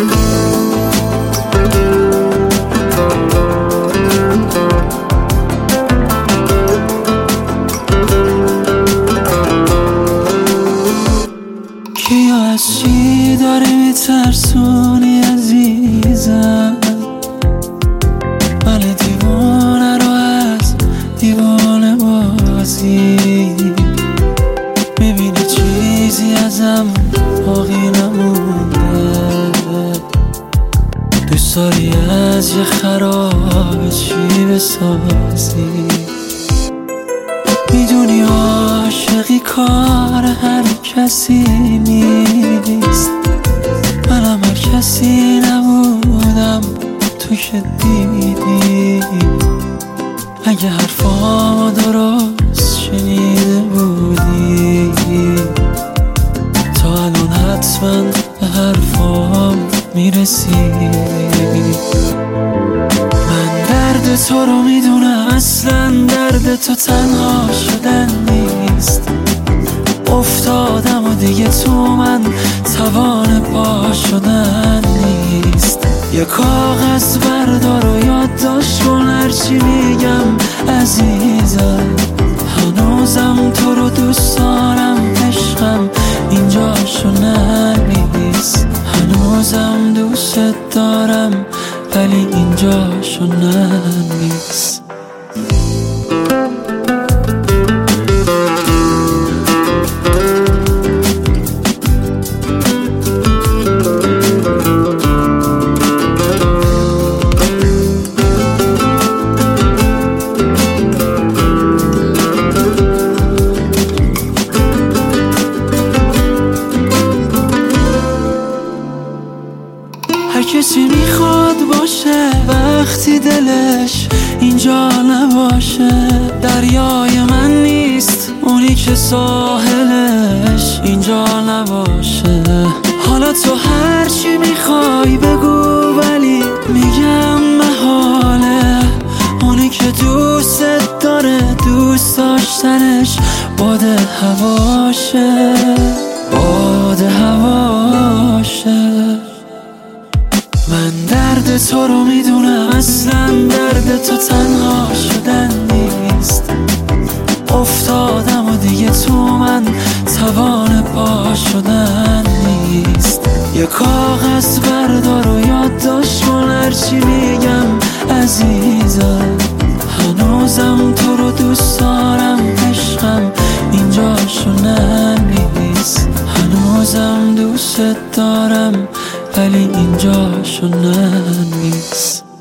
کیا از چی داری میترسونی عزیزم؟ من دیوانه رو از دیوانه بازی میبینی چیزی ازم باقی نمونده. دوست داری از یه خراب چی بسازی؟ میدونی عاشقی کار هر کسی نیست. منم هر کسی نبودم تو که دیدی. اگه حرفامو درست شنیده بودی تا الان حتما به حرفام میرسیدی. من درد تو رو میدونم، اصلا درد تو تنها شدن نیست. افتادم و دیگه تو من توان پا شدن نیست. یه کاغذ بردار و یادداشت کن هرچی میگم عزیزم. هنوزم تو رو دوست دارم عشقم، اینجاشو ننویس. هنوزم دوست دارم ولی اینجاشو ننویس. هر کسی میخواد باشه وقتی دلش اینجا نباشه. دریای من نیست اونی که ساحلش اینجا نباشه. حالا تو هرچی میخوای بگو ولی میگم محاله. اونی که دوست داره دوست داشتنش باد هواشه، باد هواشه. من درد تو رو میدونم، اصلا درد تو تنها شدن نیست. افتادم و دیگه تو من توان پا شدن نیست. یه کاغذ بردار و یادداشت کن هرچی میگم عزیزم. هنوزم تو رو دوست دارم عشقم، اینجاشو ننویس. هنوزم دوست دارم ولی اینجاشو ننویس.